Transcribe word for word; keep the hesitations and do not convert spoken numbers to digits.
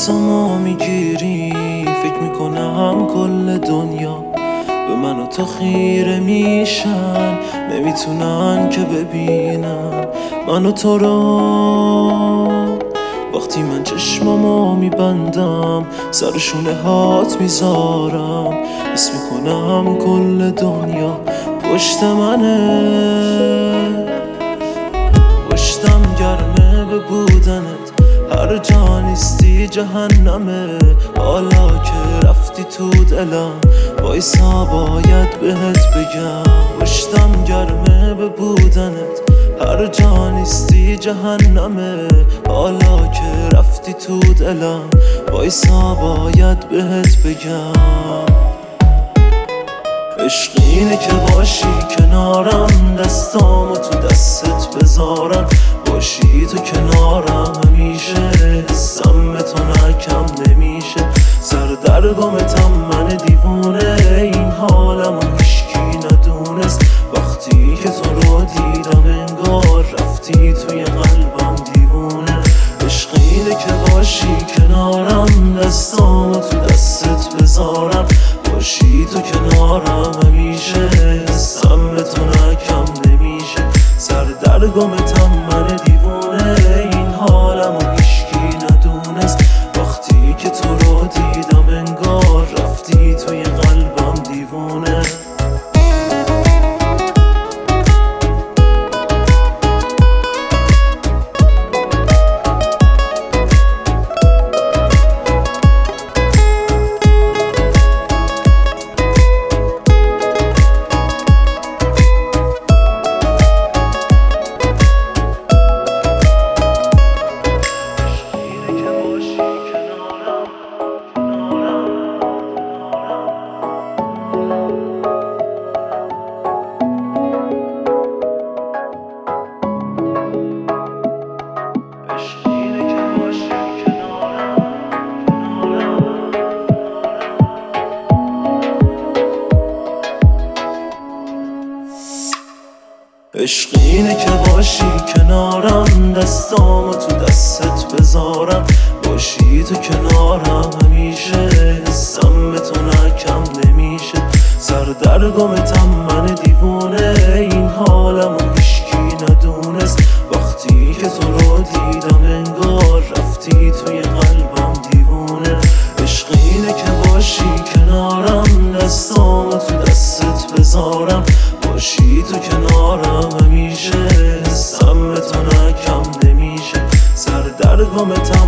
دستامو میگیری فکر میکنم کل دنیا به من و تو خیره میشن، نمیتونن که ببینن من و تو رو. وقتی من چشمامو میبندم سر شونه هات میذارم، حس میکنم کل دنیا پشت منه. پشتم گرمه به بودنت، هر جا نیستی جهنمه. حالا که رفتی تو دلم وایسا باید بهت بگم. پشتم گرمه به بودنت، هر جا نیستی جهنمه. حالا که رفتی تو دلم وایسا باید بهت بگم. عشق اینه که باشی کنارم، دستامو تو دستت بذارم، باشی تو کنارم همیشه. حسم به تو نکم نمیشه، سردرگمتم من دیوونه. این حالمو هیچکی ندونست، وقتی که تو رو دیدم انگار رفتی توی قلبم دیوونه. عشق اینه که باشی کنارم، دستامو تو دستت بذارم، باشی تو کنارم همیشه. حسم به تو نکم نمیشه، سردرگمتم من دیوونه. این حالمو هیچکی ندونست، وقتی که تو رو دیدم انگار رفتی توی قلبم دیوونه. عشق اینه که باشی کنارم، دستامو تو دستت بذارم، باشی تو کنارم همیشه. حسم به تو نکم نمیشه، سردرگمتم من دیوونه. این حالمو هیچکی ندونست، وقتی که تو رو دیدم انگار رفتی توی قلبم دیوونه. عشق اینه که باشی کنارم، دستامو تو دستت بذارم، باشی تو کنارم همیشه. حسم به تو نکم نمیشه، سردرگمتم